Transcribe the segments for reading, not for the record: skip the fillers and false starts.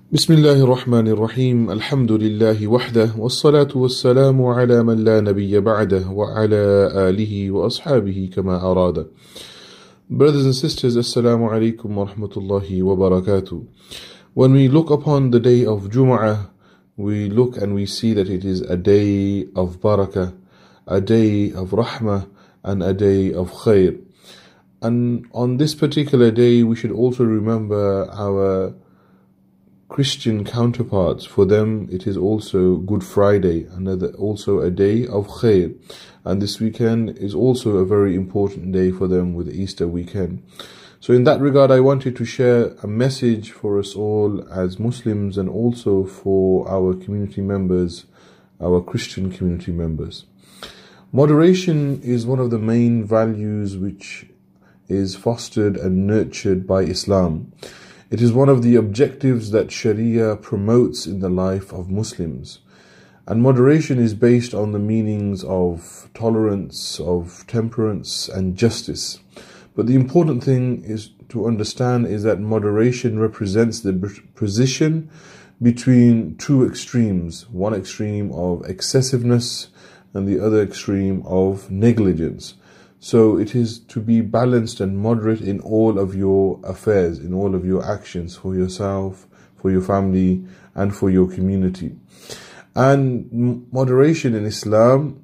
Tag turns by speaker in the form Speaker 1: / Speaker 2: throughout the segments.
Speaker 1: بسم الله الرحمن الرحيم الحمد لله وحده والصلاة والسلام على من لا نبي بعده وعلى آله وأصحابه كما أراد. Brothers and sisters, Assalamu alaikum wa rahmatullahi wa barakatuh. When we look upon the day of Jum'ah, we look and we see that it is a day of barakah, a day of rahmah, and a day of khair. And on this particular day, we should also remember our Christian counterparts. For them, it is also Good Friday, also a day of khair. And this weekend is also a very important day for them with the Easter weekend. So in that regard, I wanted to share a message for us all as Muslims and also for our community members, our Christian community members. Moderation is one of the main values which is fostered and nurtured by Islam. It is one of the objectives that Sharia promotes in the life of Muslims. And moderation is based on the meanings of tolerance, of temperance, and justice. But the important thing is to understand is that moderation represents the position between two extremes. One extreme of excessiveness and the other extreme of negligence. So it is to be balanced and moderate in all of your affairs, in all of your actions, for yourself, for your family, and for your community. And moderation in Islam,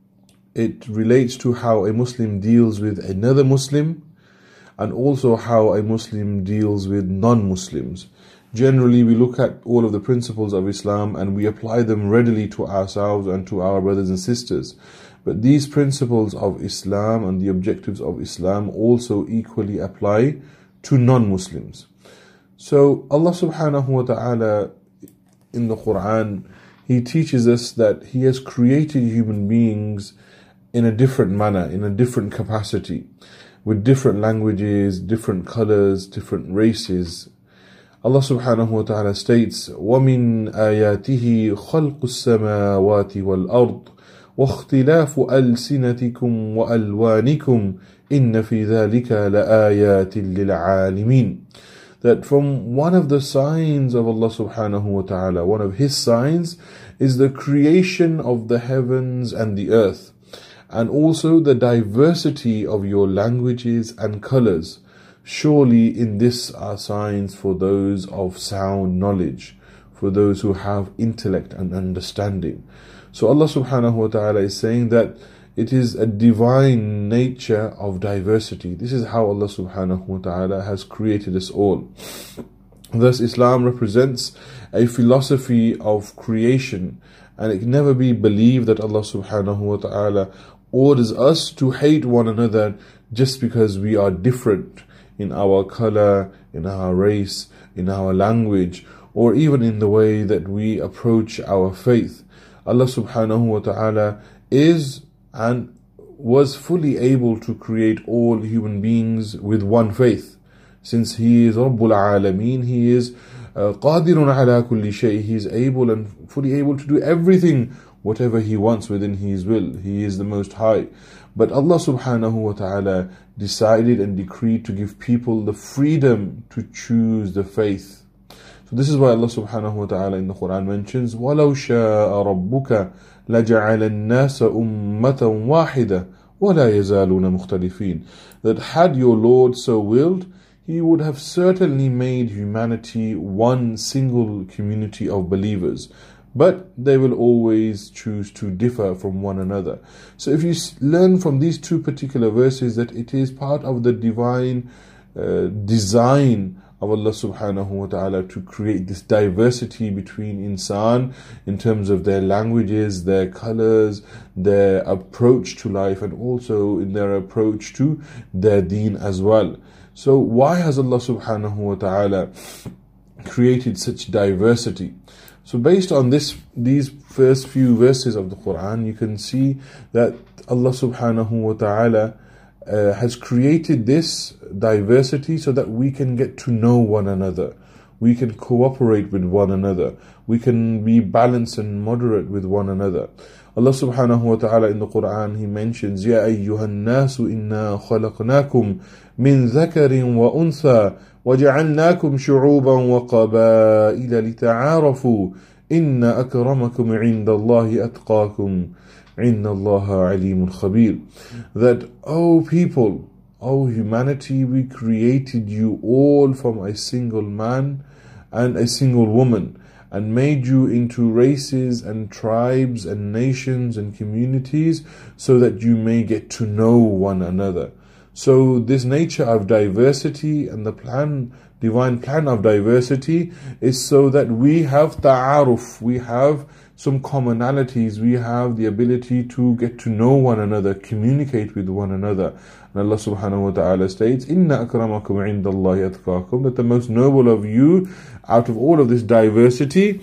Speaker 1: it relates to how a Muslim deals with another Muslim, and also how a Muslim deals with non-Muslims. Generally, we look at all of the principles of Islam and we apply them readily to ourselves and to our brothers and sisters. But these principles of Islam and the objectives of Islam also equally apply to non-Muslims. So Allah subhanahu wa ta'ala in the Quran, He teaches us that He has created human beings in a different manner, in a different capacity, with different languages, different colors, different races. Allah subhanahu wa ta'ala states, وَمِنْ آيَاتِهِ خَلْقُ السَّمَاوَاتِ وَالْأَرْضِ وَاخْتِلَافُ أَلْسِنَتِكُمْ وَأَلْوَانِكُمْ إِنَّ فِي ذَلِكَ لَآيَاتٍ لِلْعَالِمِينَ. That from one of the signs of Allah subhanahu wa ta'ala, one of His signs, is the creation of the heavens and the earth, and also the diversity of your languages and colors. Surely in this are signs for those of sound knowledge, for those who have intellect and understanding. So Allah subhanahu wa ta'ala is saying that it is a divine nature of diversity. This is how Allah subhanahu wa ta'ala has created us all. Thus Islam represents a philosophy of creation, and it can never be believed that Allah subhanahu wa ta'ala orders us to hate one another just because we are different in our color, in our race, in our language, or even in the way that we approach our faith. Allah subhanahu wa ta'ala is and was fully able to create all human beings with one faith. Since He is Rabbul Alameen, He is Qadirun ala kulli shay. He is able and fully able to do everything, whatever He wants within His will. He is the Most High. But Allah subhanahu wa ta'ala decided and decreed to give people the freedom to choose the faith. So this is why Allah subhanahu wa ta'ala in the Quran mentions, وَلَوْ شَاءَ رَبُّكَ لَجَعَلَ النَّاسَ أُمَّةً وَاحِدَةً وَلَا يَزَالُونَ مُخْتَلِفِينَ. That had your Lord so willed, He would have certainly made humanity one single community of believers. But they will always choose to differ from one another. So if you learn from these two particular verses that it is part of the divine design of Allah subhanahu wa ta'ala to create this diversity between insan in terms of their languages, their colors, their approach to life, and also in their approach to their deen as well. So why has Allah subhanahu wa ta'ala created such diversity? So based on these first few verses of the Quran, you can see that Allah subhanahu wa ta'ala has created this diversity so that we can get to know one another. We can cooperate with one another. We can be balanced and moderate with one another. Allah subhanahu wa ta'ala in the Quran, He mentions, يَا أَيُّهَا النَّاسُ إِنَّا خَلَقْنَاكُمْ مِنْ ذَكَرٍ وَأُنْثَى وَجَعَلْنَاكُمْ شُعُوبًا وَقَبَائِلَ لِتَعَارَفُوا إِنَّ أَكْرَمَكُمْ عِنْدَ اللَّهِ أَتْقَاكُمْ إِنَّ اللَّهَ عَلِيمٌ خَبِيرٌ. That, O people, O humanity, we created you all from a single man and a single woman, and made you into races and tribes and nations and communities so that you may get to know one another. So this nature of diversity and the divine plan of diversity is so that we have ta'aruf, we have some commonalities, we have the ability to get to know one another, communicate with one another. And Allah subhanahu wa ta'ala states, Inna akramakum indallahi atqakum, that the most noble of you out of all of this diversity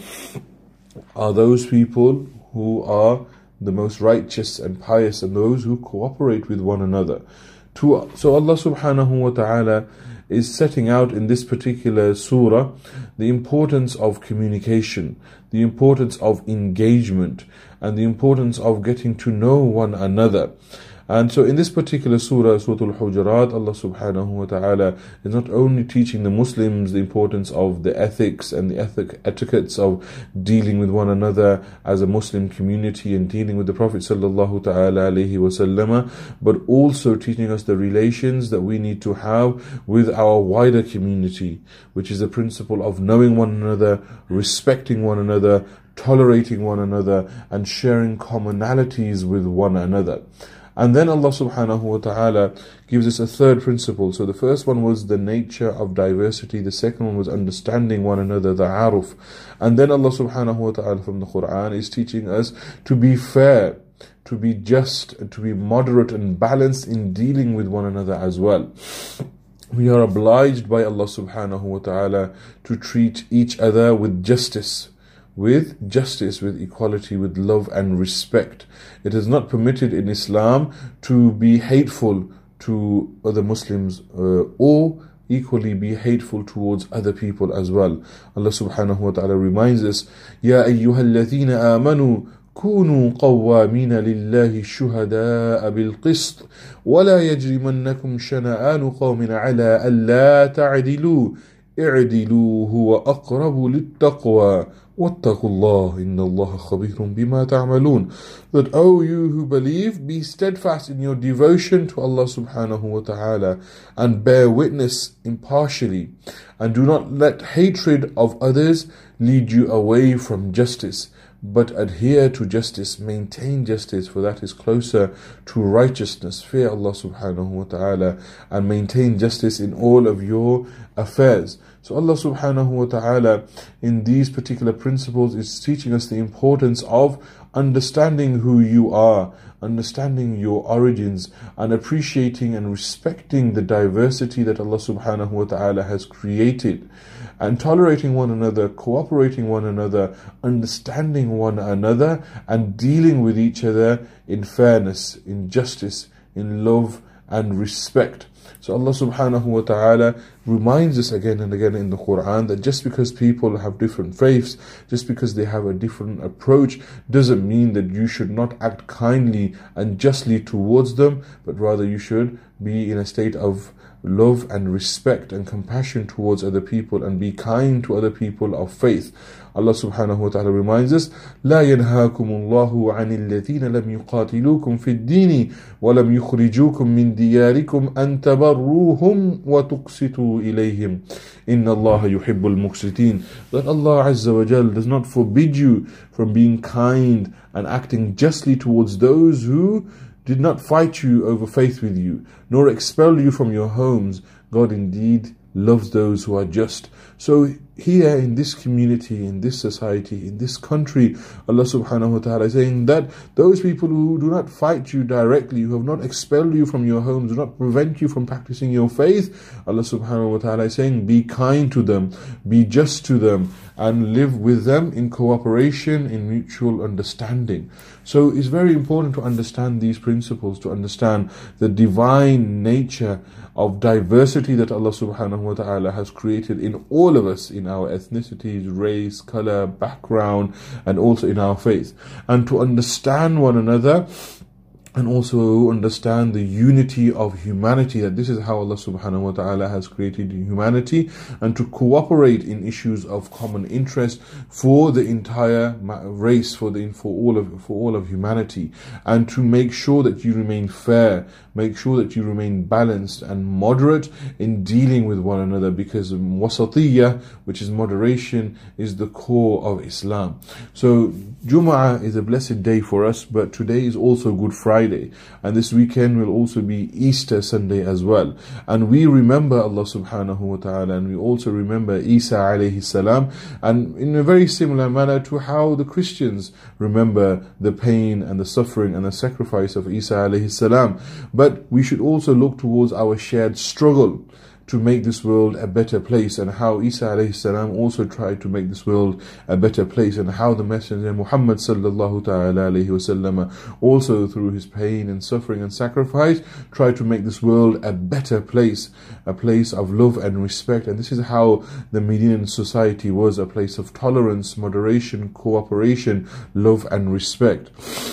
Speaker 1: are those people who are the most righteous and pious, and those who cooperate with one another. So Allah subhanahu wa ta'ala is setting out in this particular surah the importance of communication, the importance of engagement, and the importance of getting to know one another. And so in this particular surah, Surah Al-Hujurat, Allah subhanahu wa ta'ala is not only teaching the Muslims the importance of the ethics and the etiquettes of dealing with one another as a Muslim community and dealing with the Prophet sallallahu ta'ala alayhi wasallam, but also teaching us the relations that we need to have with our wider community, which is the principle of knowing one another, respecting one another, tolerating one another, and sharing commonalities with one another. And then Allah subhanahu wa ta'ala gives us a third principle. So the first one was the nature of diversity. The second one was understanding one another, the aruf. And then Allah subhanahu wa ta'ala from the Quran is teaching us to be fair, to be just, to be moderate and balanced in dealing with one another as well. We are obliged by Allah subhanahu wa ta'ala to treat each other with justice, with equality, with love and respect. It is not permitted in Islam to be hateful to other Muslims or equally be hateful towards other people as well. Allah subhanahu wa ta'ala reminds us, Ya ayyuhalladhina amanu كونوا قوامين لله شهداء بالقسط ولا يجرمنكم شنآن قوم على ألا تعدلوا اعدلوا هو أقرب للتقوى واتقوا الله إن الله خبير بما تعملون. That, O you who believe, be steadfast in your devotion to Allah subhanahu wa ta'ala and bear witness impartially, and do not let hatred of others lead you away from justice, but adhere to justice, maintain justice, for that is closer to righteousness. Fear Allah subhanahu wa ta'ala and maintain justice in all of your affairs. So Allah subhanahu wa ta'ala in these particular principles is teaching us the importance of understanding who you are, understanding your origins, and appreciating and respecting the diversity that Allah subhanahu wa ta'ala has created, and tolerating one another, cooperating one another, understanding one another, and dealing with each other in fairness, in justice, in love and respect. So Allah subhanahu wa ta'ala reminds us again and again in the Quran that just because people have different faiths, just because they have a different approach, doesn't mean that you should not act kindly and justly towards them, but rather you should be in a state of love and respect and compassion towards other people and be kind to other people of faith. Allah subhanahu wa ta'ala reminds us, لا ينهاكم الله عن الذين لم يقاتلوكم في الدين ولم يخرجوكم من دياركم أن تبروهم وتقسطوا إليهم إن الله يحب المقسطين. That Allah Azza wa Jal does not forbid you from being kind and acting justly towards those who did not fight you over faith with you, nor expel you from your homes. God indeed loves those who are just. So here in this community, in this society, in this country, Allah subhanahu wa ta'ala is saying that those people who do not fight you directly, who have not expelled you from your homes, do not prevent you from practicing your faith, Allah subhanahu wa ta'ala is saying, be kind to them, be just to them, and live with them in cooperation, in mutual understanding. So it's very important to understand these principles, to understand the divine nature of diversity that Allah subhanahu wa ta'ala has created in all of us, in in our ethnicities, race, color, background, and also in our faith. And to understand one another, and also understand the unity of humanity, that this is how Allah subhanahu wa ta'ala has created humanity, and to cooperate in issues of common interest for the entire race, for all of humanity, and to make sure that you remain fair, make sure that you remain balanced and moderate in dealing with one another, because wasatiyya, which is moderation, is the core of Islam. So Jum'ah is a blessed day for us, but today is also Good Friday, and this weekend will also be Easter Sunday as well. And we remember Allah subhanahu wa ta'ala, and we also remember Isa alayhi salam, and in a very similar manner to how the Christians remember the pain and the suffering and the sacrifice of Isa alayhi salam. But we should also look towards our shared struggle to make this world a better place, and how Isa alayhi salam also tried to make this world a better place, and how the Messenger Muhammad sallallahu ta'ala alayhi wasallam also through his pain and suffering and sacrifice tried to make this world a better place, a place of love and respect. And this is how the Medinan society was, a place of tolerance, moderation, cooperation, love and respect.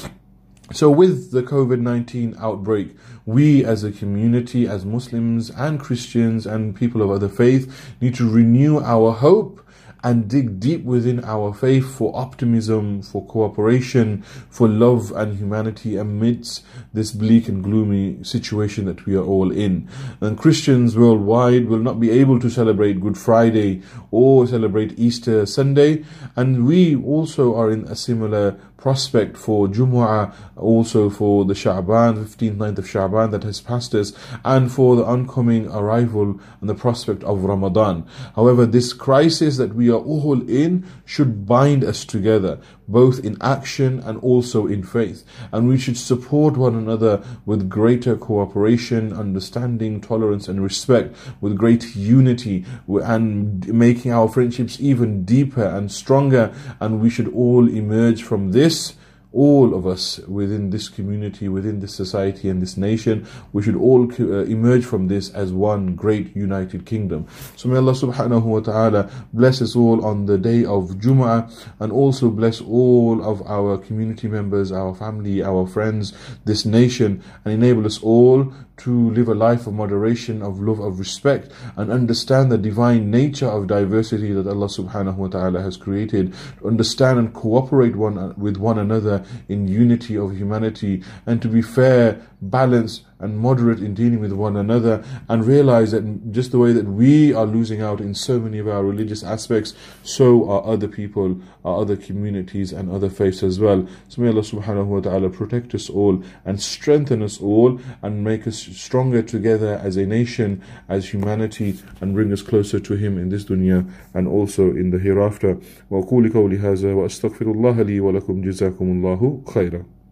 Speaker 1: So with the COVID-19 outbreak, we as a community, as Muslims and Christians and people of other faith, need to renew our hope and dig deep within our faith for optimism, for cooperation, for love and humanity amidst this bleak and gloomy situation that we are all in. And Christians worldwide will not be able to celebrate Good Friday or celebrate Easter Sunday, and we also are in a similar prospect for Jumu'ah, also for the Sha'ban, 15th night of Sha'ban that has passed us, and for the oncoming arrival and the prospect of Ramadan. However, this crisis that we are all in should bind us together, both in action and also in faith. And we should support one another with greater cooperation, understanding, tolerance and respect, with great unity, and making our friendships even deeper and stronger. And we should all emerge from this, all of us within this community, within this society and this nation, we should all emerge from this as one great united kingdom. So may Allah subhanahu wa ta'ala bless us all on the day of Jumu'ah, and also bless all of our community members, our family, our friends, this nation, and enable us all to live a life of moderation, of love, of respect, and understand the divine nature of diversity that Allah subhanahu wa ta'ala has created, to understand and cooperate with one another in unity of humanity, and to be fair, balanced and moderate in dealing with one another, and realize that just the way that we are losing out in so many of our religious aspects, so are other people, are other communities and other faiths as well. So may Allah subhanahu wa ta'ala protect us all and strengthen us all, and make us stronger together as a nation, as humanity, and bring us closer to Him in this dunya and also in the hereafter. وأقول قولي هذا وأستغفر الله لي ولكم جزاكم الله خيرا.